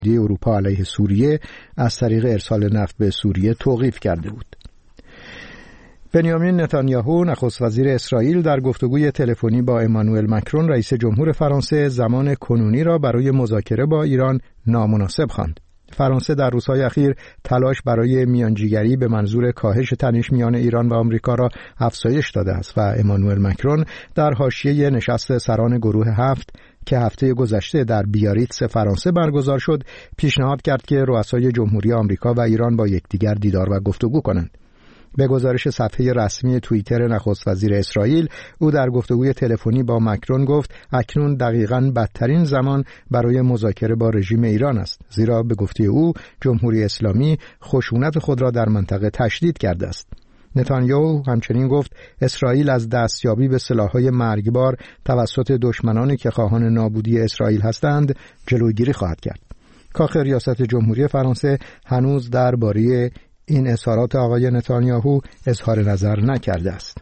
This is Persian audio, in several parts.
اروپا علیه سوریه از طریق ارسال نفت به سوریه توقیف کرده بود. بنیامین نتانیاهو نخست وزیر اسرائیل در گفتگوی تلفنی با امانوئل مکرون رئیس جمهور فرانسه زمان کنونی را برای مذاکره با ایران نامناسب خواند. فرانسه در روزهای اخیر تلاش برای میانجیگری به منظور کاهش تنش میان ایران و آمریکا را افزایش داده است و امانوئل مکرون در حاشیه نشست سران گروه 7 که هفته گذشته در بیاریتس فرانسه برگزار شد پیشنهاد کرد که رؤسای جمهوری آمریکا و ایران با یکدیگر دیدار و گفتگو کنند. به گزارش صفحه رسمی توییتر نخست وزیر اسرائیل، او در گفتگوی تلفنی با مکرون گفت اکنون دقیقاً بدترین زمان برای مذاکره با رژیم ایران است، زیرا به گفته او جمهوری اسلامی خشونت خود را در منطقه تشدید کرده است. نتانیاهو همچنین گفت اسرائیل از دستیابی به سلاح‌های مرگبار توسط دشمنانی که خواهان نابودی اسرائیل هستند جلوگیری خواهد کرد. کاخ ریاست جمهوری فرانسه هنوز درباره این اظهارات آقای نتانیاهو اظهار نظر نکرده است.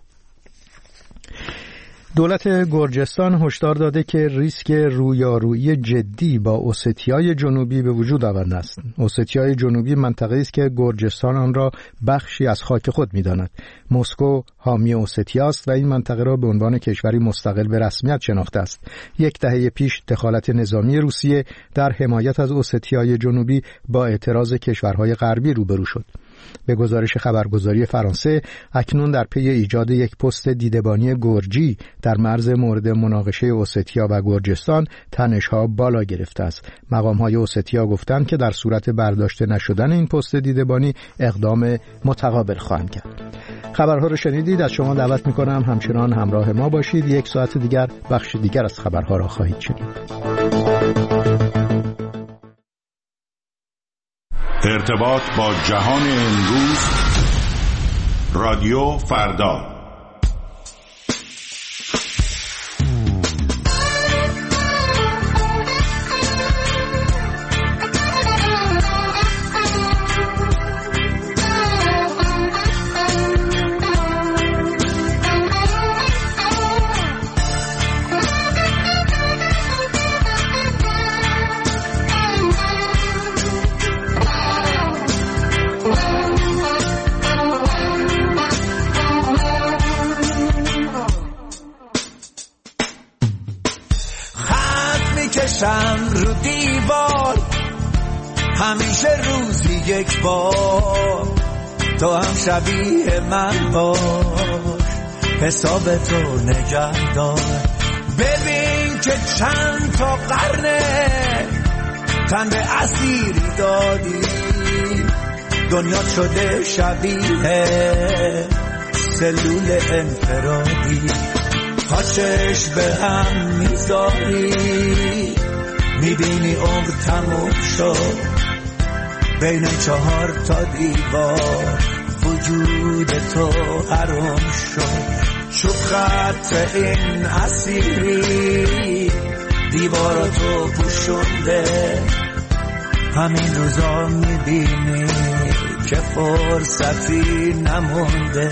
دولت گرجستان هشدار داده که ریسک رویارویی جدی با اوستیای جنوبی به وجود آورده است. اوستیای جنوبی منطقه‌ای است که گرجستان آن را بخشی از خاک خود می‌داند. مسکو حامی اوستیا است و این منطقه را به عنوان کشوری مستقل به رسمیت شناخته است. یک دهه پیش دخالت نظامی روسیه در حمایت از اوستیای جنوبی با اعتراض کشورهای غربی روبرو شد. به گزارش خبرگزاری فرانسه اکنون در پی ایجاد یک پست دیدبانی گرجی در مرز مورد مناقشه اوستیا و گرجستان تنش‌ها بالا گرفته است. مقام‌های اوستیا گفتند که در صورت برداشته نشدن این پست دیدبانی اقدام متقابل خواهند کرد. خبرها رو شنیدید. از شما دعوت می‌کنم همچنان همراه ما باشید. یک ساعت دیگر بخش دیگر از خبرها را خواهید شنید. ارتباط با جهان امروز، رادیو فردا. رو دیوار همیشه روزی یک بار، تو هم شبیه من باش، حساب تو نگه دار. ببین که چند تا قرنه تن به اسیری دادی، دنیا شده شبیه سلول انفرادی. پاچش به هم میذاری، میبینی عمر تموم شد بین 4 تا دیوار، وجود تو حرام شد. شد خط این اسیری، دیواراتو پوشونده. همین روزا میبینی که فرصتی نمونده.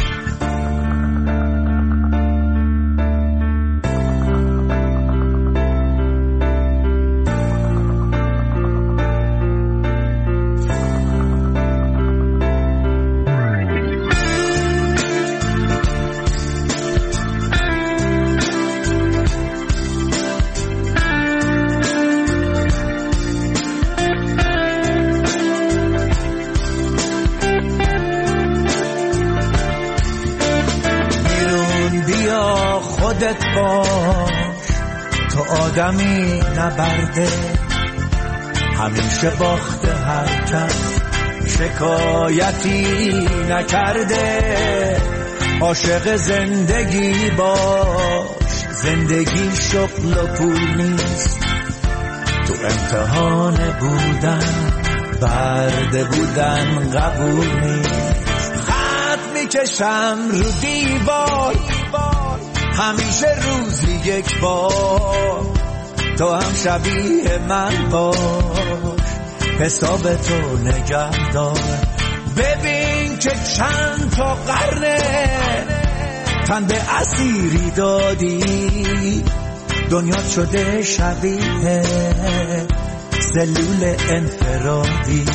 تو آدمی نبرده، همیشه باخته، هر کس شکایتی نکرده. عاشق زندگی باش، زندگی شغل و پول نیست. تو امتحان بودن، برده بودن قبول نیست. خط میکشم رو دیوار، همیشه روزی یک بار، تو هم شبیه من باش، حساب تو نگه دار. ببین که چند تا قرنه تن به اسیری دادی، دنیا شده شبیه سلول انفرادی.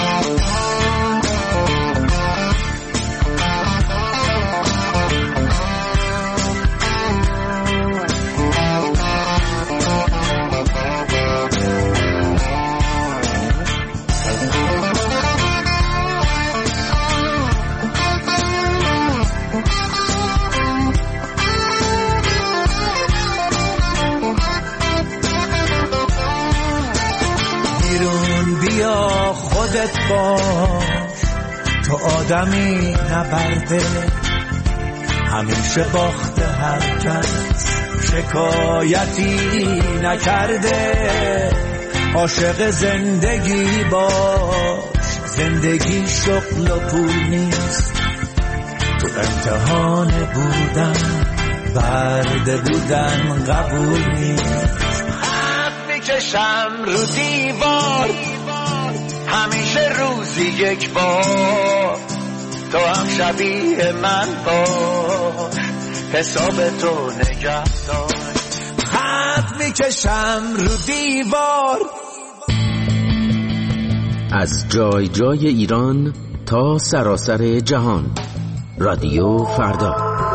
بیا خودت باش، تو آدمی نبرده، همیشه باخته هر کس شکایتی نکرده. عاشق زندگی باش، زندگی شغل و پول نیست، تو امتحان بودن برده بودن قبول نیست. میکشم رو دیوار همیشه روزی یک بار، تو هم شبیه من باش، حساب تو نگه دار. خط میکشم رو دیوار. از جای جای ایران تا سراسر جهان، رادیو فردا.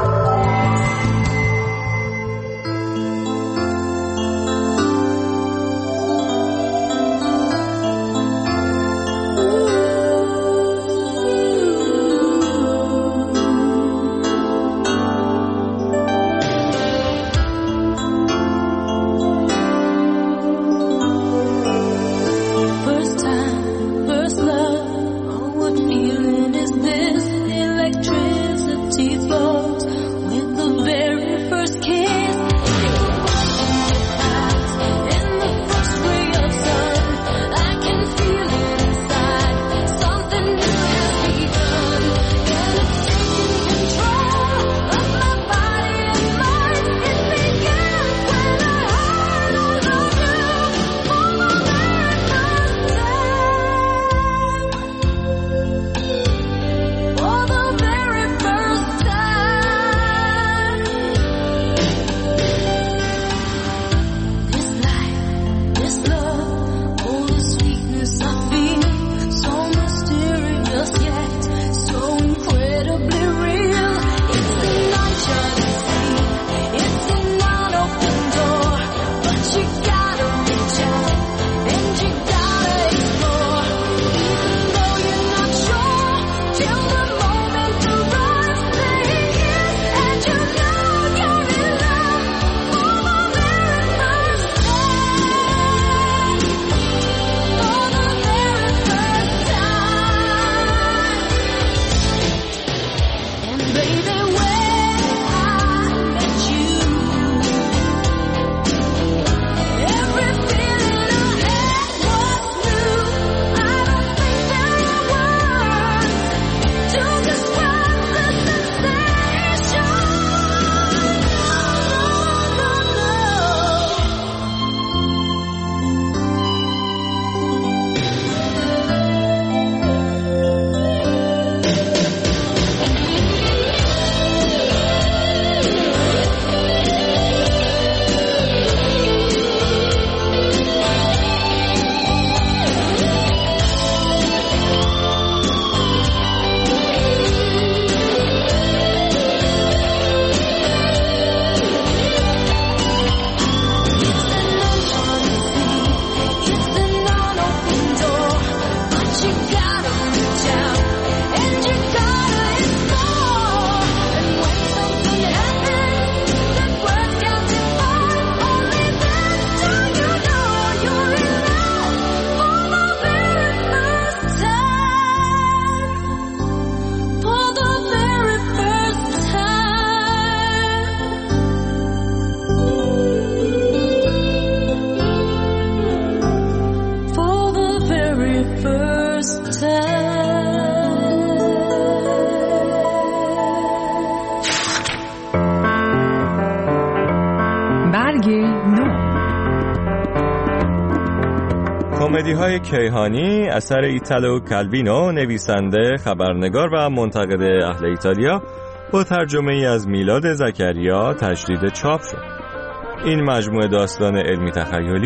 کمدی‌های کیهانی اثر ایتالو کالوینو، نویسنده، خبرنگار و منتقد اهل ایتالیا، با ترجمه‌ای از میلاد زکریا تجدید چاپ شد. این مجموعه داستان علمی تخیلی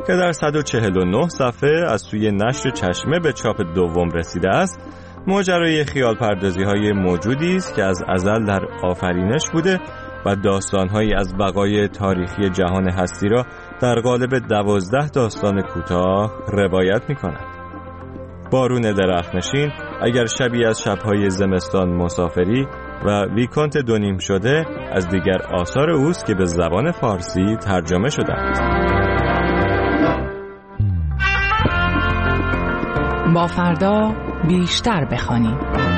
که در 149 صفحه از سوی نشر چشمه به چاپ دوم رسیده است، ماجرای خیال پردازی های موجودی است که از ازل در آفرینش بوده و داستان‌هایی از بقای تاریخی جهان هستی را در قالب 12 داستان کوتاه روایت می‌کند. بارون درختنشین اگر شبی از شب‌های زمستان مسافری و ویکانت دونیم شده از دیگر آثار اوست که به زبان فارسی ترجمه شدند. با فردا بیشتر بخوانیم.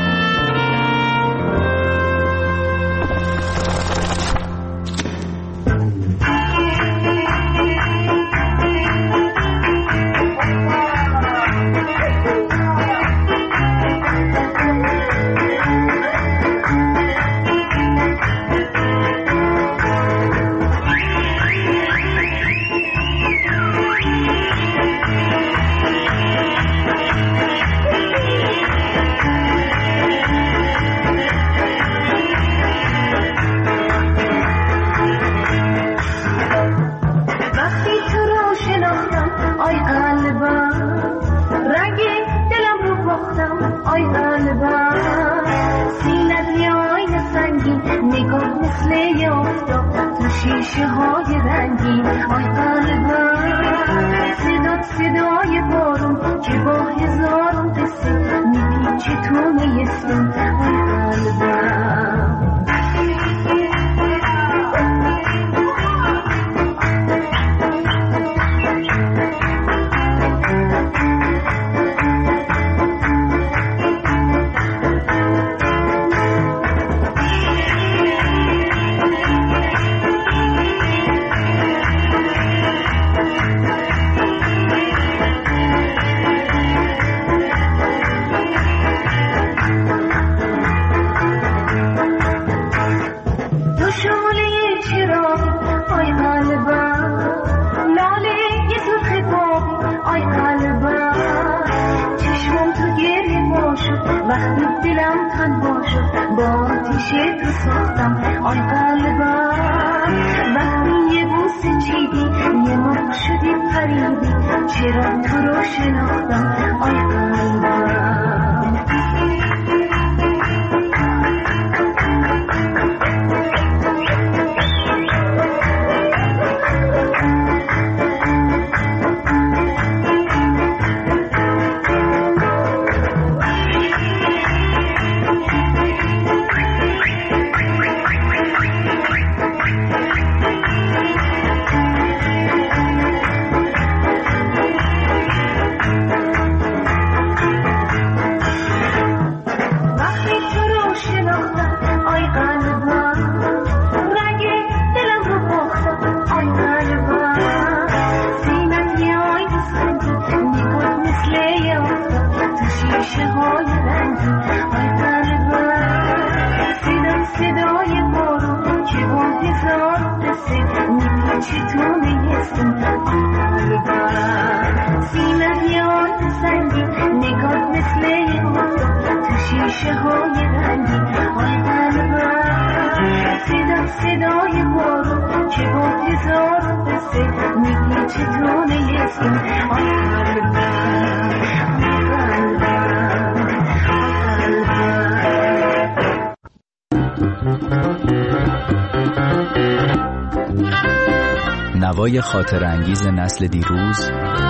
نوای خاطر انگیز نسل دیروز،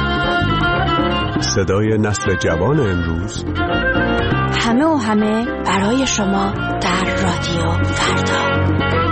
صدای نسل جوان امروز، همه برای شما در رادیو فردا.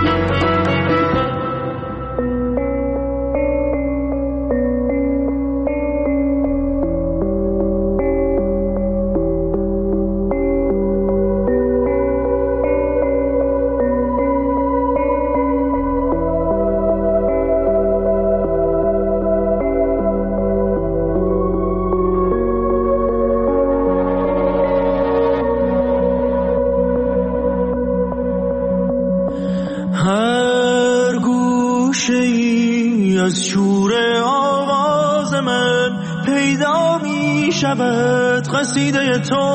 از شور آواز من پیدا می شود قصیده تو،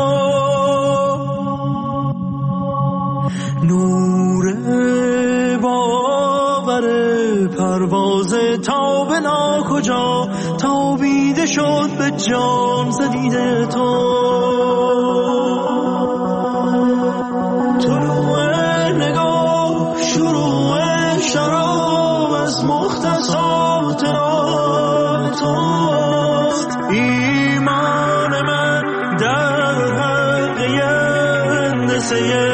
نور باور پرواز تا به ناکجا، تا شد به جام زدیده تو. طلوع نگاه شروع شراب از مختصات راه توست. ایمان من در حلقه هندسه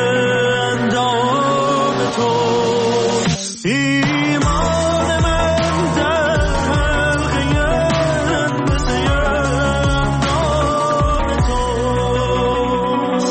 اندام توست. ایمان من در حلقه هندسه اندام توست.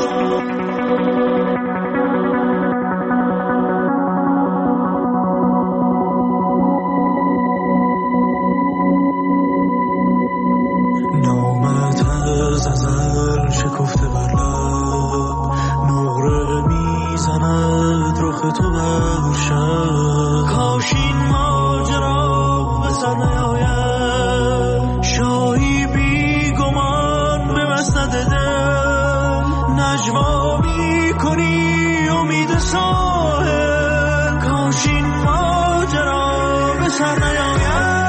نامت از ازل شکفته بر لب، نقره میزند رخ تو بر شب. کاش این ماجرا به سر نیاید، شاهی بی گمان به مسند دل. نجوا میکنی امید ساحل، کاش این ماجرا به سر نیاید.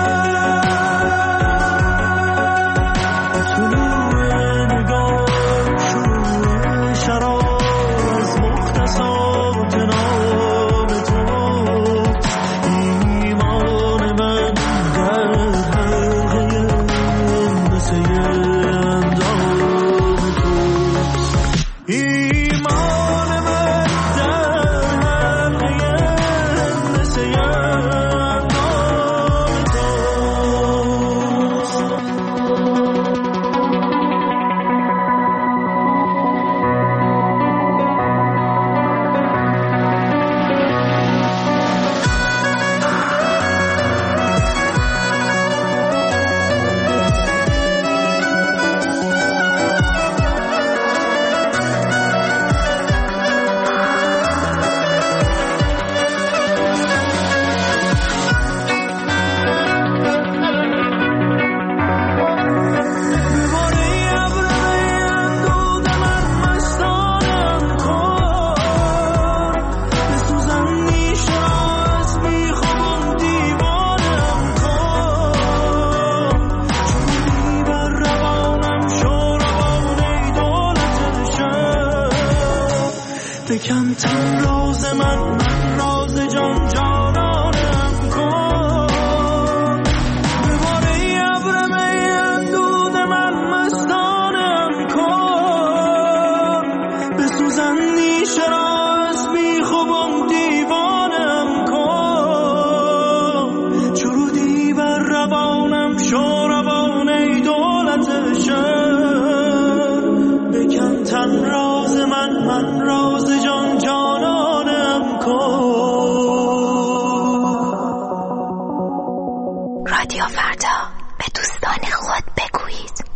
بکن تن راز من راز جان جانانم کن. به باره ابر می اندود من مستانم کن. بسوزن نیشه را از بیخوابم دیوانم کن. چرودی بر روانم شو روان ای دولت شهر. بکن تن راز من راز جان جانانم کن. رادیو فردا، به دوستان خود بگویید.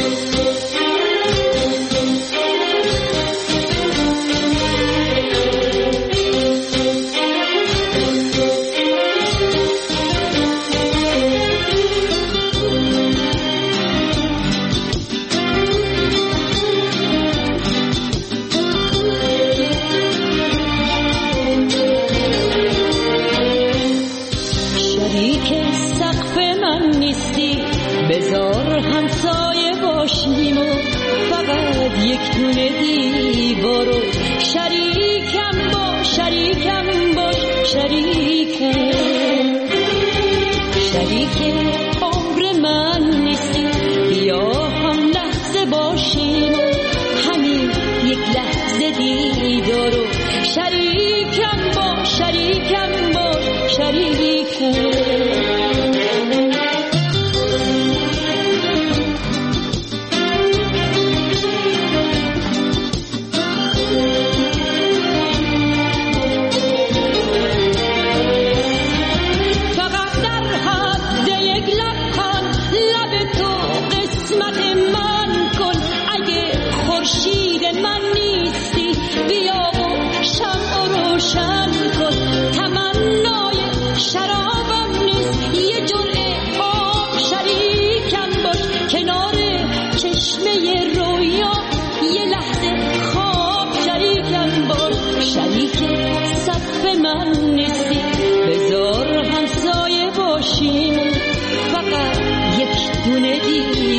بذار همسایه باشیم و فقط یک دونه دیوارو شریکم باش شریک عمر من نیستی. بیا هم لحظه باشیم و همین یک لحظه دیدارو شریکم باش فقط یک دونه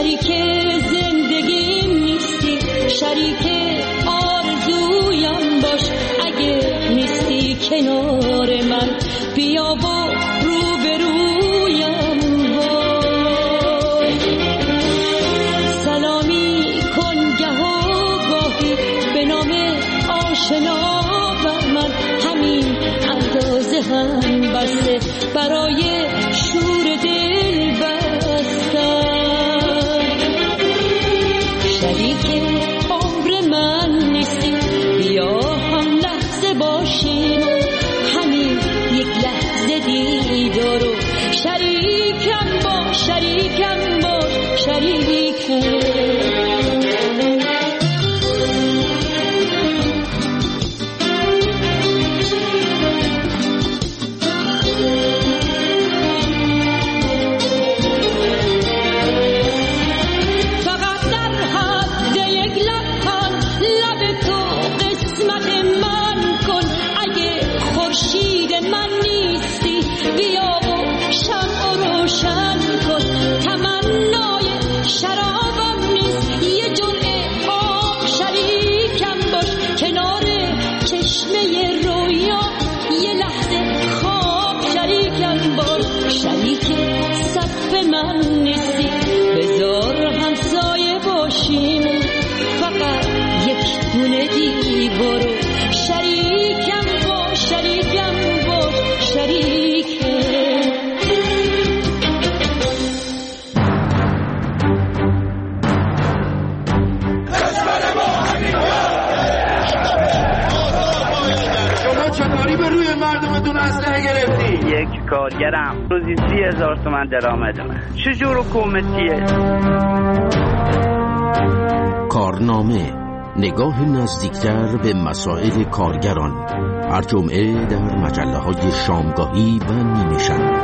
شریک زندگیم نیستی، شریک آرزویم باش. اگه نیستی کنار من بیا و روبرویم باش. سلامی کن گه و گاهی به نام آشنا بر من، همین اندازه هم بسته برای شور دل بستن. شریک عمر من نیستی، بیا هم لحظه باشیم، همین یک لحظه دیدار و شریکم باش، شریکم باش، شریکم. کارگرم روزی 30,000 تومان درآمد من. چجور حکومتیه؟ کارنامه، نگاه نزدیکتر به مسائل کارگران، هر جمعه در مجله‌های شامگاهی و نیمه شب.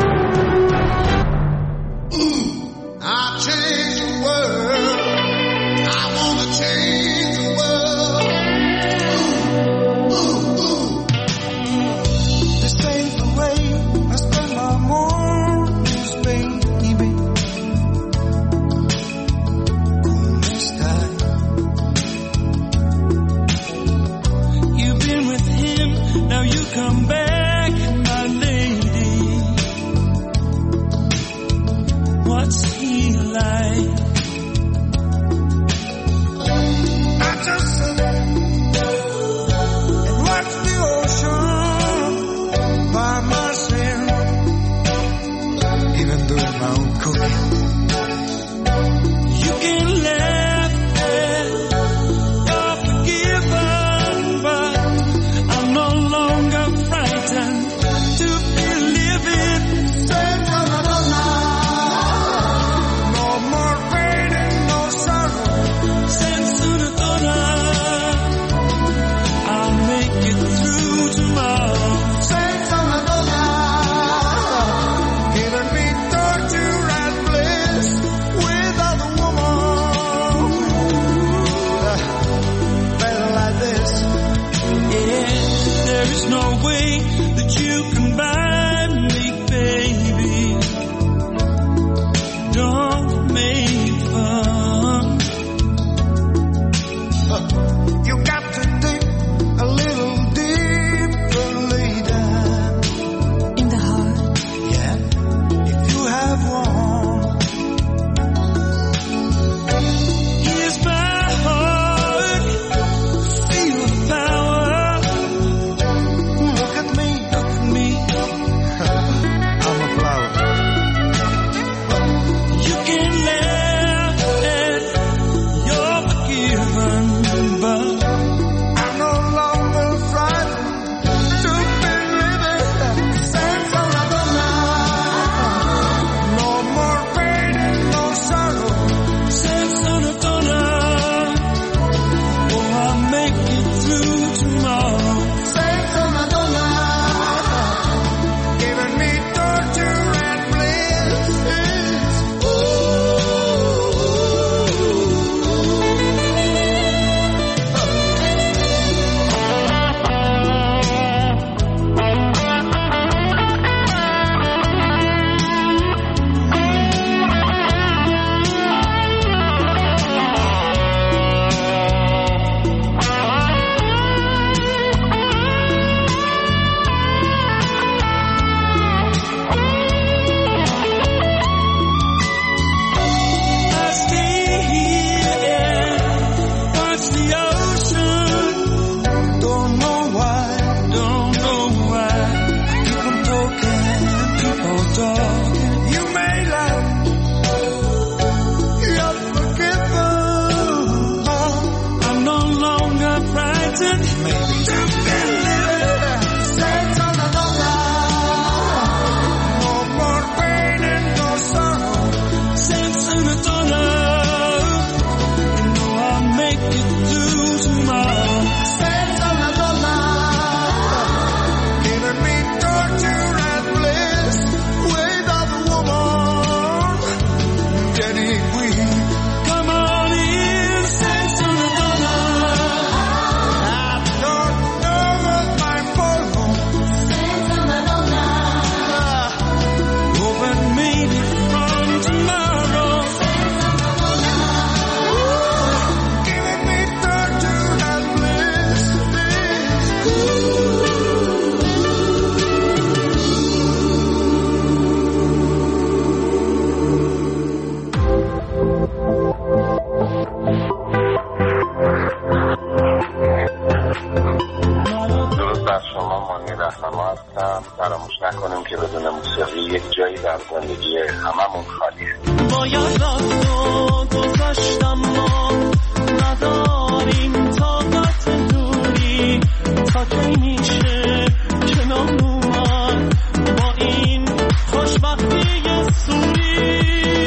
در زندگی هممون خالیه. باید رفت و گذشتم ما نداریم طاقت دوری تا کی میشه کنار اومد با این خوشبختی سوری.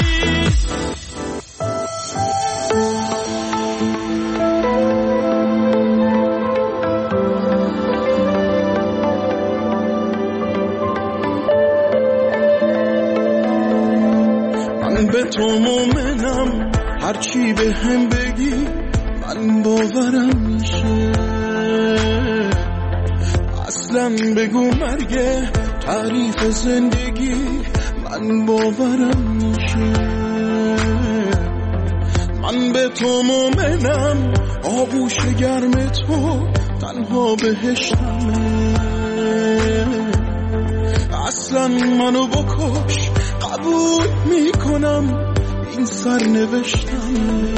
من به تو مومنم هرچی به هم بگی من باورم میشه. اصلا بگو مرگ تعریف زندگی من باورم میشه. من به تو مومنم آغوش گرم تو تنها بهشتمه. اصلا منو بکش قبول میکنم این سرنوشتمه.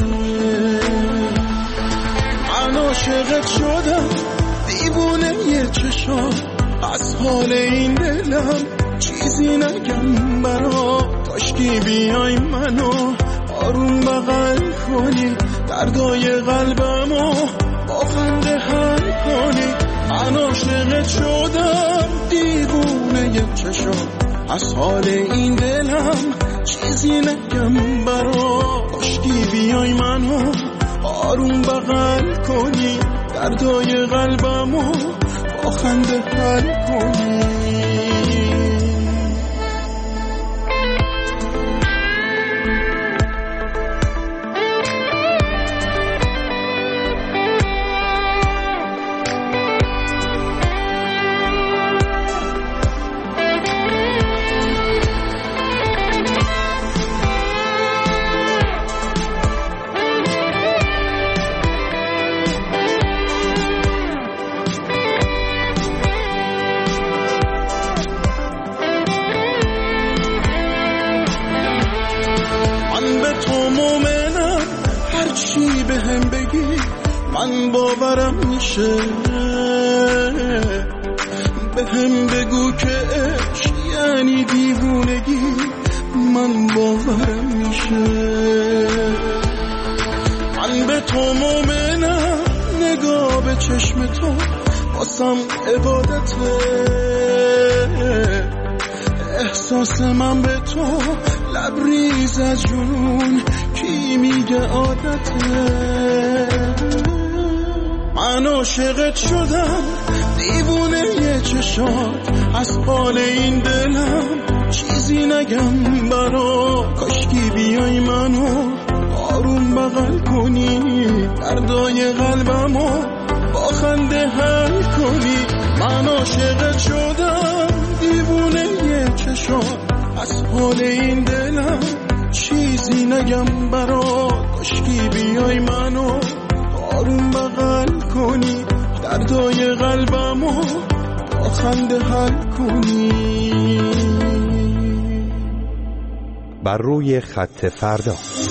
من عاشقت شدم دیوونه یه چشام از حال این دلم چیزی نگم برا کاشکی بیای منو آروم بغل کنی دردای قلبمو با خنده حل کنی. من عاشقت شدم دیوونه یه چشام از حال این دلم چیزی نگم برا کاشکی بیای منو آروم بغل کنی دردای قلبمو با خنده حل کنی. من باورم میشه. به هم بگو که عشق یعنی دیوونگی من باورم میشه. من به تو مومنم نگاه به چشم تو واسم عبادته. احساس من به تو لبریز از جنون کی میگه عادته. من عاشقت شدم دیوونه یه چشات از حال این دلم چیزی نگم برا کاشکی بیای منو آروم بغل کنی دردای قلبمو با خنده حل کنی. من عاشقت شدم دیوونه یه چشات از حال این دلم چیزی نگم برا کاشکی بیای منو آروم بغل کنی دردای قلبمو با خنده حل کنی. بر روی خط فردا.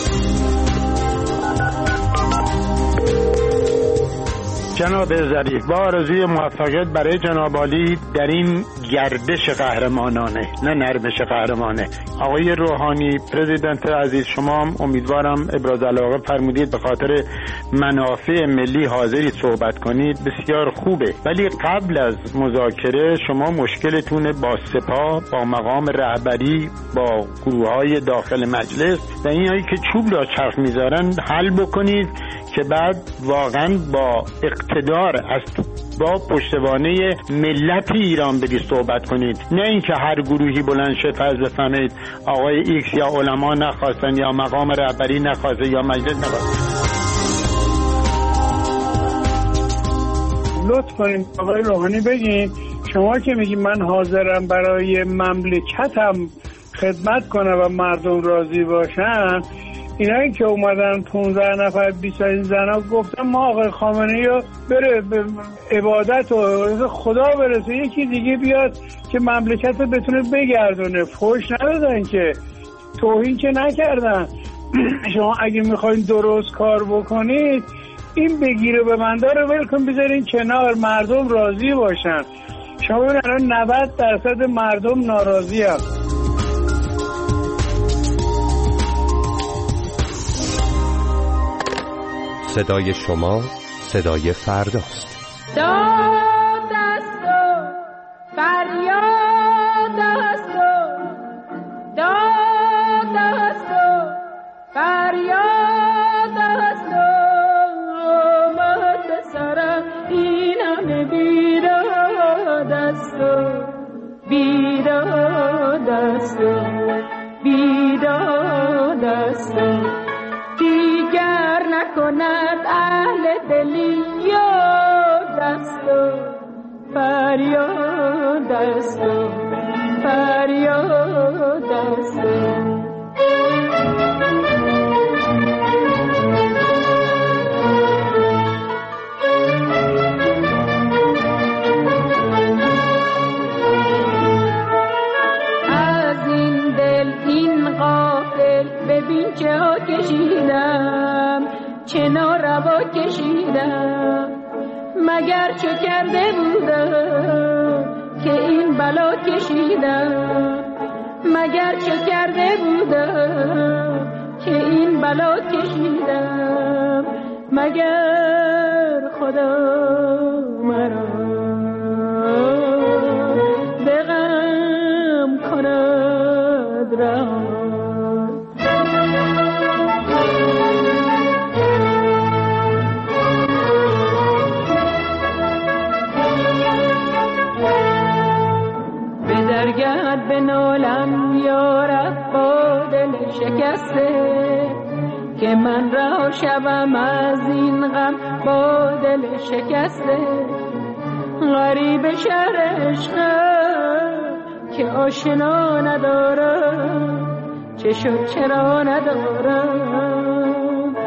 جناب ظریف، با آرزوی موفقیت برای جناب عالی در این گردش قهرمانانه، نه نرمش قهرمانه. آقای روحانی پرزیدنت عزیز، شما امیدوارم ابراز علاقه فرمودید به خاطر منافع ملی حاضری صحبت کنید، بسیار خوبه، ولی قبل از مذاکره شما مشکلتون با سپاه، با مقام رهبری، با گروه‌های داخل مجلس و اینایی که چوب را چرخ میذارن حل بکنید که بعد واقعا با اقتدار است با پشتوانه ملت ایران بدید صحبت کنید، نه اینکه هر گروهی بلند شه فرض بفرمایید آقای ایکس یا علما نخواستن یا مقام رهبری نخواسته یا مجلس نخواسته. لطف کنید آقای روحانی بگین، شما که میگی من حاضرم برای مملکتم خدمت کنم و مردم راضی باشن، اینایی که اومدن 15 نفر 20 زنا گفتن ما آقای خامنه‌ای رو بره به عبادت و خدا برسه، یکی دیگه بیاد که مملکت رو بتونه بگردونه. فحش ندادن که، توهین که نکردن. شما اگه میخواین درست کار بکنید این بگیره به بنده رو ول کن بذارین کنار، مردم راضی باشن. شما ببین الان 90% مردم ناراضی هست. صدای شما صدای فرداست. داد است و فریاد است و داد است و فریاد است و آمد سرم این همه بیداد است و بیداد است و بیداد است و دیگر نکند اهل دلی یاد است و فریاد است و فریاد است و ببین چه ها کشیدم چه ناروا کشیدم مگر چه کرده بودم که این بلا کشیدم مگر چه کرده بودم که این بلا کشیدم مگر خدا مرا به غم کند رها درگرد به نالم یارب با دل شکسته که من رها شوم از این غم با دل شکسته غریب شهر عشقم که آشنا ندارم چه شد چرا ندارم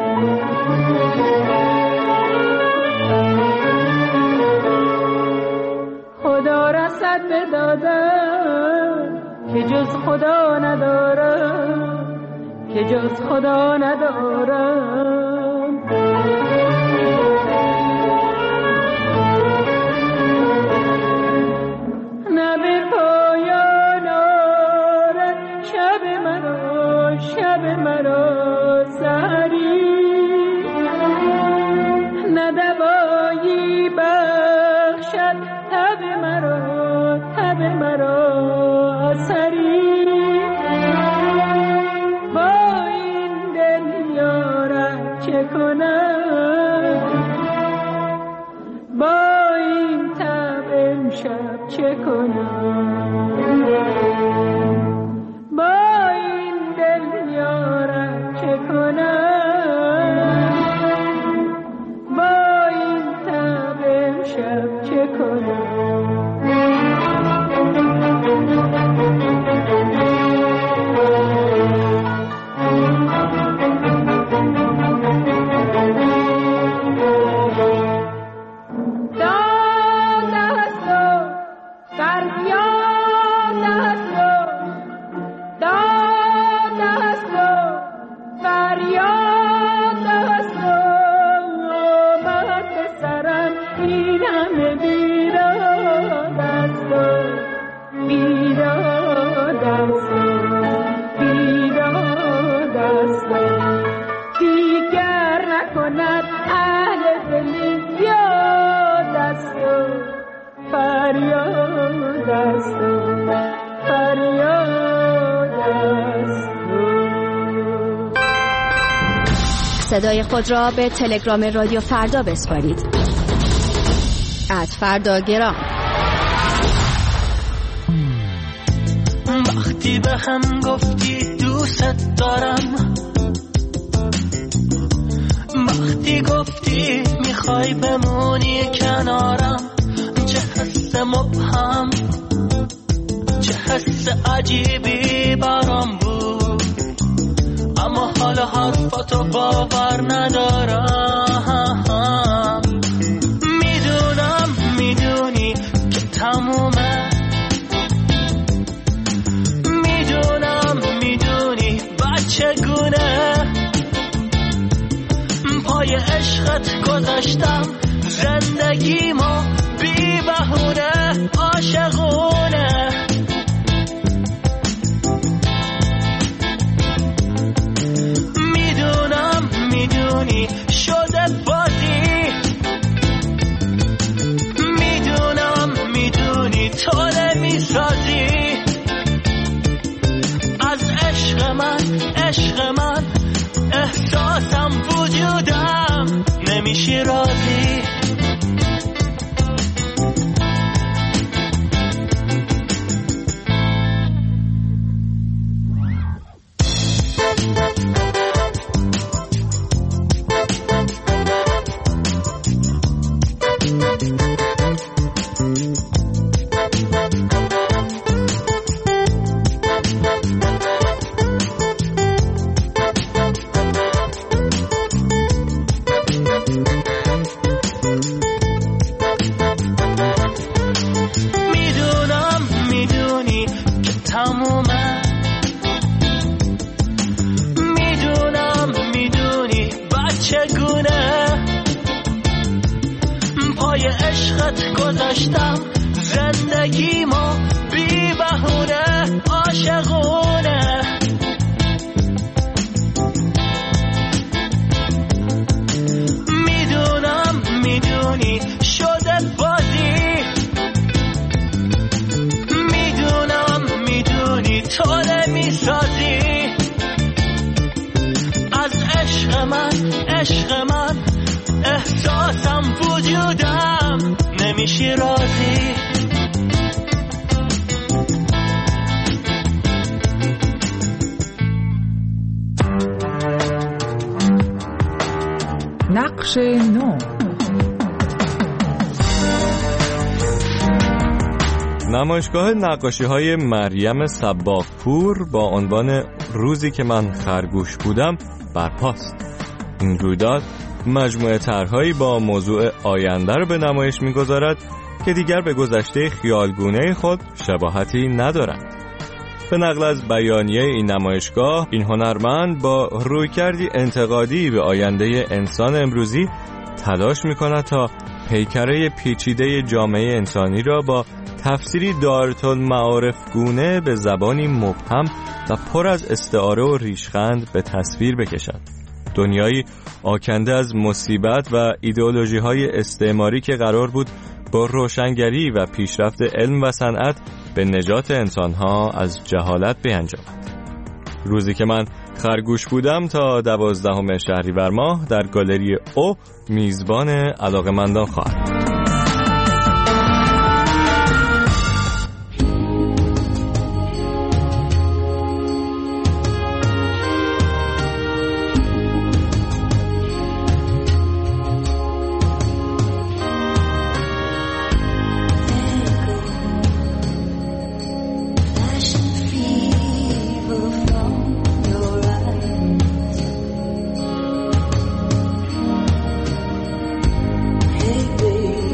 خدا رسد به دادم که جز خدا ندارم که جز خدا ندارم نه به پایان آرد شب مرا سحری نه دوایی بخشد تب مرا سری با این دل یارم چه کنم با این تب امشب چه کنم با این دل یارم چه کنم با این تب امشب چه کنم صدای خود را به تلگرام رادیو فردا بسپارید. @فرداگرام. وقتی به هم گفتی دوست دارم وقتی گفتی میخوای بمونی کنارم چه حس مبهم چه حس عجیبی برام بود اما حالا حرفاتو باور ندارم میدونی که تمومه میدونی بچگونه پای عشقت گذاشتم زندگیمو بی بهونه عاشقونه میدونی شده چگونه پای عشقت گذاشتم زندگیمو بی بهونه عاشقونه میدونی شده بازی میدونی تو نمیسازی از عشق من احساسم وجودم نمیشی راضی نقش نو. نمایشگاه نقاشی‌های مریم صباغ‌پور با عنوان روزی که من خرگوش بودم برپاست. این رویداد مجموعه طرح‌هایی با موضوع آینده رو به نمایش می‌گذارد که دیگر به گذشته خیالگونه خود شباهتی ندارند. به نقل از بیانیه این نمایشگاه، این هنرمند با رویکردی انتقادی به آینده انسان امروزی تلاش می‌کند تا پیکره پیچیده جامعه انسانی را با تفسیری دارالمعارف گونه به زبانی مبهم و پر از استعاره و ریشخند به تصویر بکشد. دنیایی آکنده از مصیبت و ایدئولوژی‌های استعماری که قرار بود با روشنگری و پیشرفت علم و صنعت به نجات انسان‌ها از جهالت بیانجامد. روزی که من خرگوش بودم تا 12 شهریور ماه در گالری او میزبان علاقه‌مندان خواهد. Baby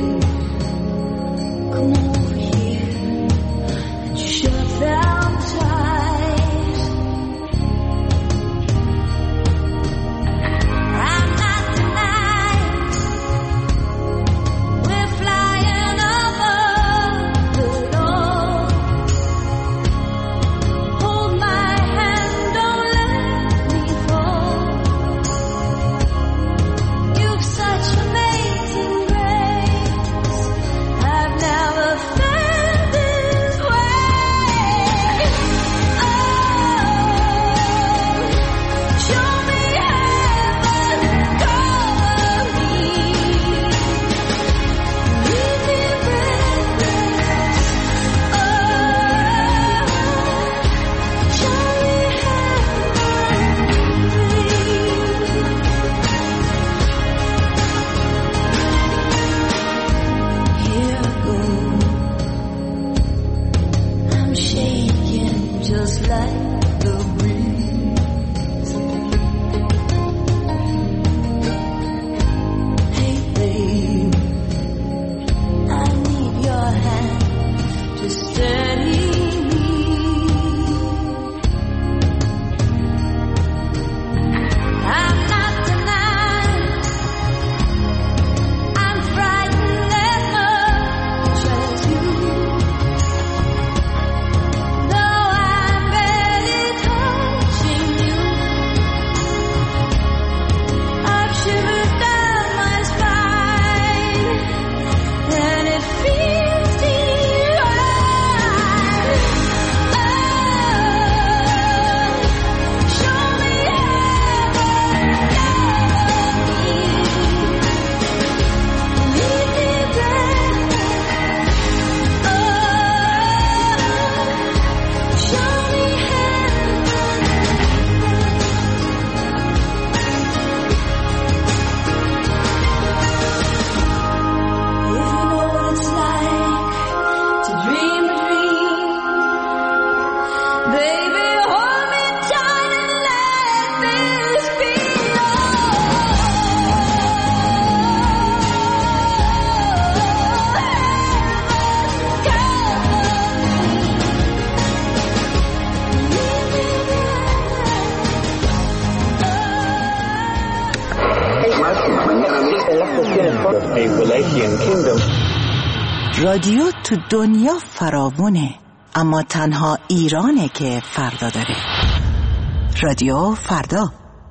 رادیو تو دنیا فراوونه، اما تنها ایرانه که فردا داره. رادیو فردا.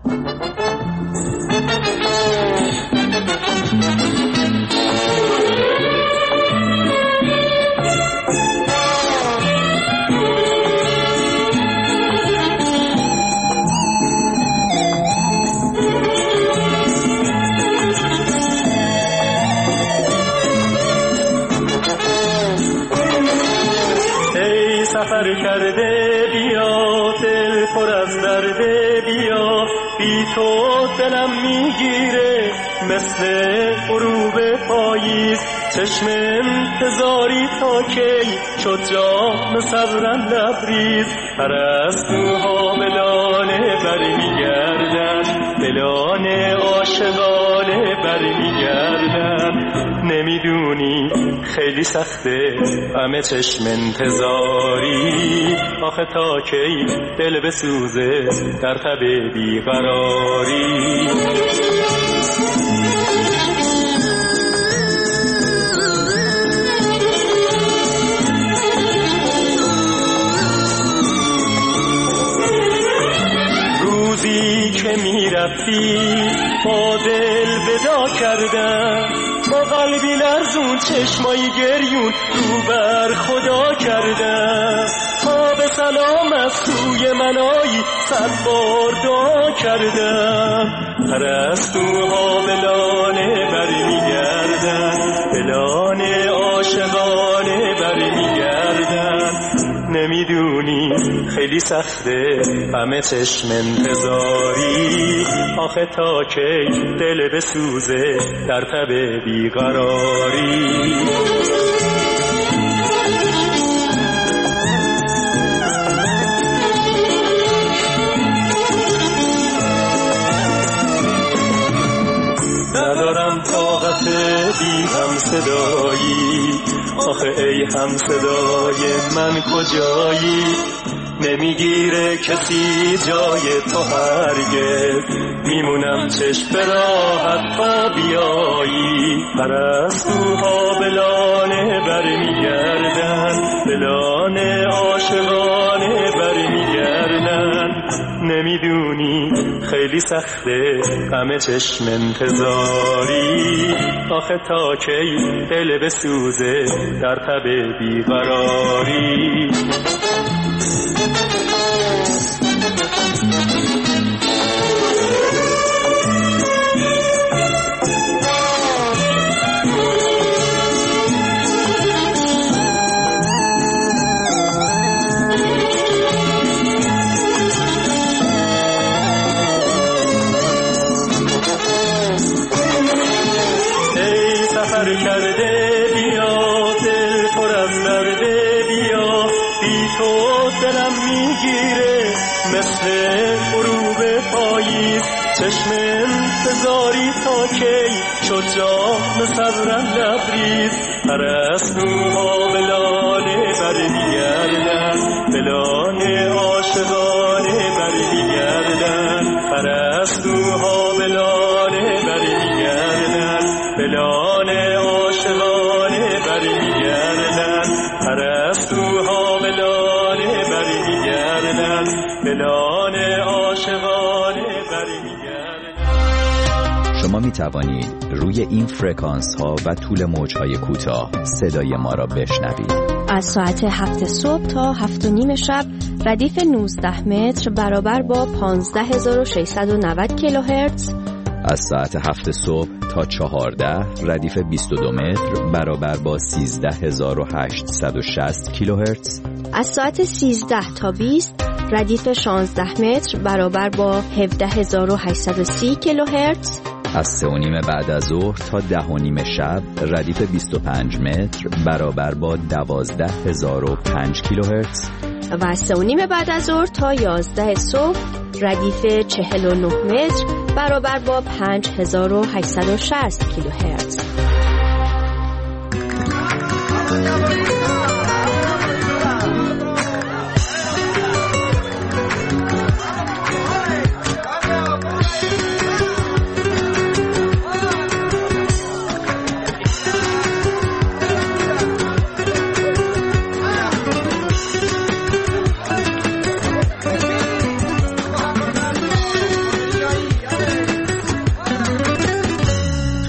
سفر کرده بیا، دل پر از درده بیا، بی تو دلم میگیره مثل غروب پاییز. چشم انتظاری تا کی شد جام صبرم لبریز. پرستوها ملانه برمیگردن، ملانه عاشقانه برمیگردن. نمیدونی خیلی سخته همه چشم انتظاری، آخه تا کی دل بسوزه در تب بیقراری. روزی که میرفتی با دل ودا کردم، با قلبی لرزون چشمایی گریون رو بر خدا کردم. تا به سلام از سوی منایی 100 بار دعا کردم. پرستوها بلانه برمیگردن، بلانه عاشقانه برمیگردن. نمیدونی خیلی سخته همه چشم انتظاری، آخه تا کی دل بسوزه در تب بیقراری. ندارم طاقت بی هم صدایی، آخه ای هم صدای من کجایی؟ نمیگیره کسی جای تو هرگز، میمونم چشم به راحت تا بیایی. پرستوها بلانه برمیگردن، بلانه عاشقانه برمیگردن. نمیدونی خیلی سخته همه چشم انتظاری، آخه تا کی دل بسوزه در تب بیقراری. سفر کرده بیا، دل پر از درده بیا، بی تو دلم میگیره مثل غروب پاییز. چشم انتظاری تا کی شد جام صبرم لبریز. پرستوها بلانه برمیگردن، بلانه عاشقانه برمیگردن. پرستوها بلانه برمیگردن، بلانه عاشقانه برمیگردن. پرستوها بلانه برمیگردن، بلانه عاشقانه برمیگردن. شما می توانید روی این فرکانس ها و طول موج های کوتاه صدای ما را بشنوید. از ساعت 7 صبح تا 7:30 شب ردیف 19 متر برابر با 15690 کیلوهرتز. از ساعت 7 صبح تا 14 ردیف 22 متر برابر با 13860 کیلوهرتز. از ساعت 13 تا 20 ردیف 16 متر برابر با 17830 کیلوهرتز. از 3:30 بعد از ظهر تا 10:30 شب ردیف 25 متر برابر با 12005 کیلوهرتز. و از 3:30 بعد از ظهر تا 11 صبح ردیف 49 متر برابر با 5860 کیلوهرتز.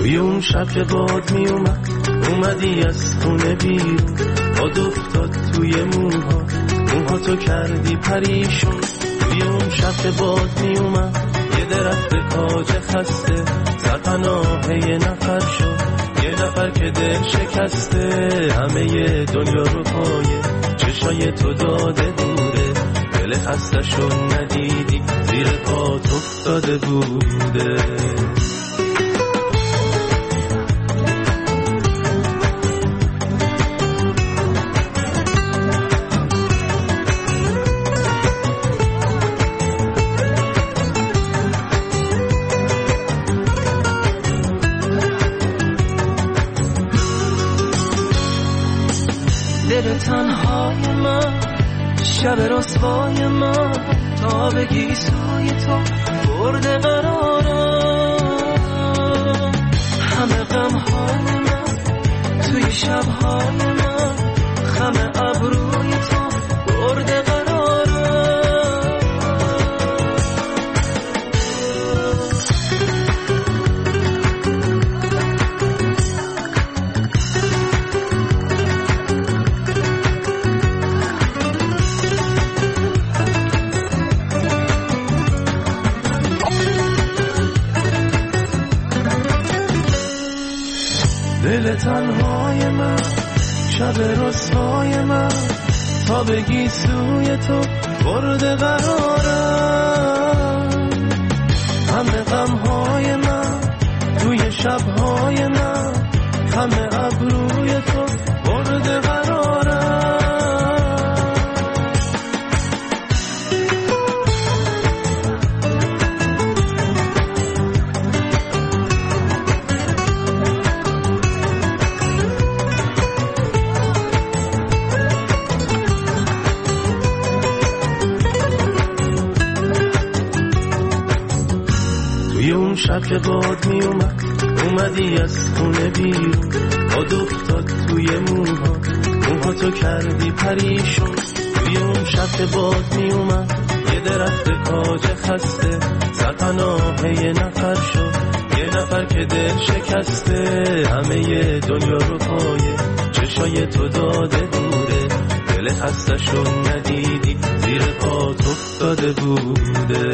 توی اون شب که باد می اومدی از خونه بیرون، باد افتاد توی موها تو کردی پریشون. توی اون شب که باد می یه درخت کاج خسته سرپناه یه نفر شد، یه نفر که دل شکسته همه دنیا رو پایه چشای تو داده دوره، دل خسته شد ندیدی زیر پات افتاده بوده. دل تنهای من، شب رسوای من، تا بگی سوی تو برده قرارم. همه غمهای من توی شبهای من، خم ابروی تو برده قرارم. دل تنهای من، شب رسوای من، تا بگی سوی تو برده قرارم. همه غمهای من توی شبهای من، همه ابروی تو برده قرارم. شب که باد می اومدی از خونه بیرون، باد افتاد توی موها تو کردی پریشون. توی اون شب که باد می یه درخت کاج خسته سرپناه یه نفر شد، یه نفر که دل شکسته همه دنیا رو پایه چشای تو داده دوره، دل خسته شد ندیدی زیر پات افتاده بوده.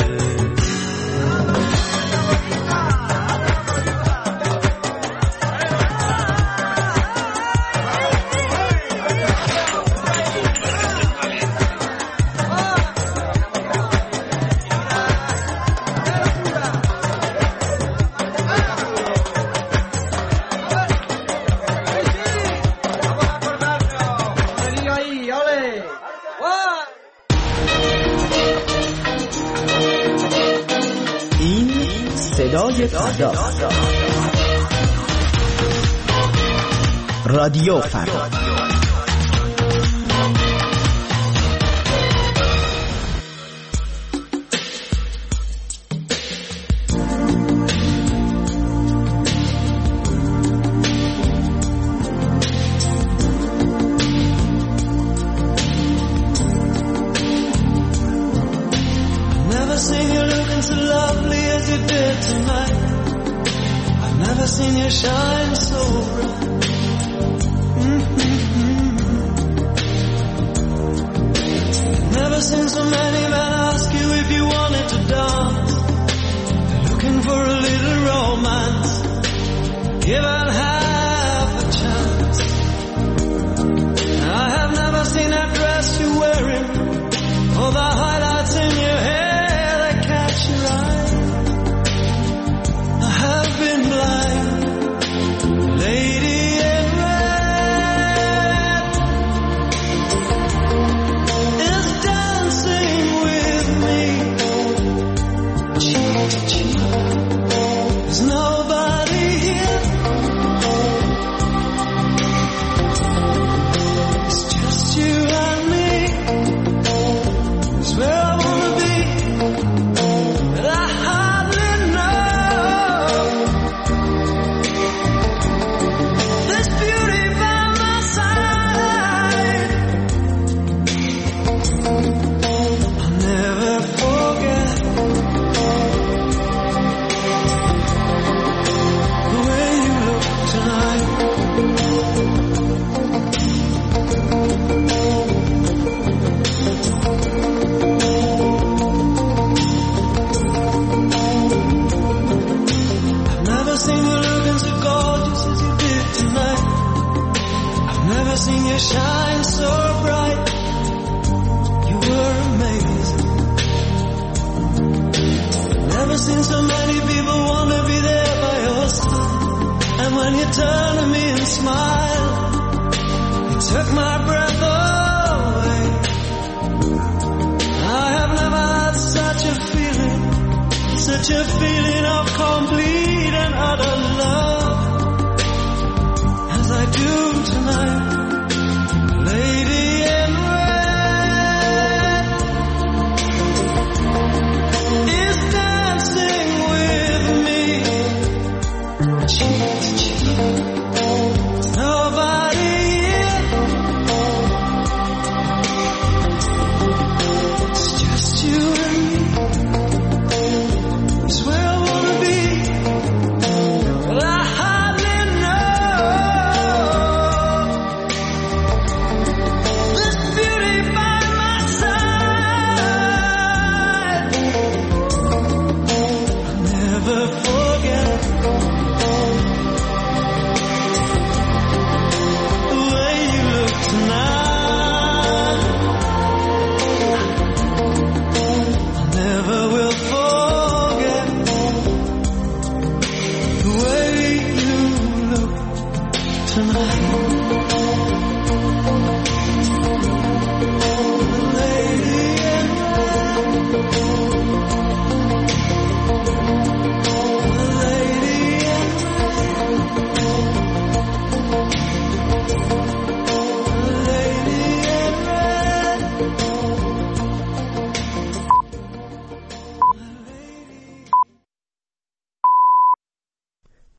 رادیو فردا. Dancing never seen you looking so gorgeous as you did tonight. I've never seen you shine so bright. You were amazing. Never seen so many people want to be there by your side. And when you turn to me and smile, you took my breath away. I have never had such a feeling of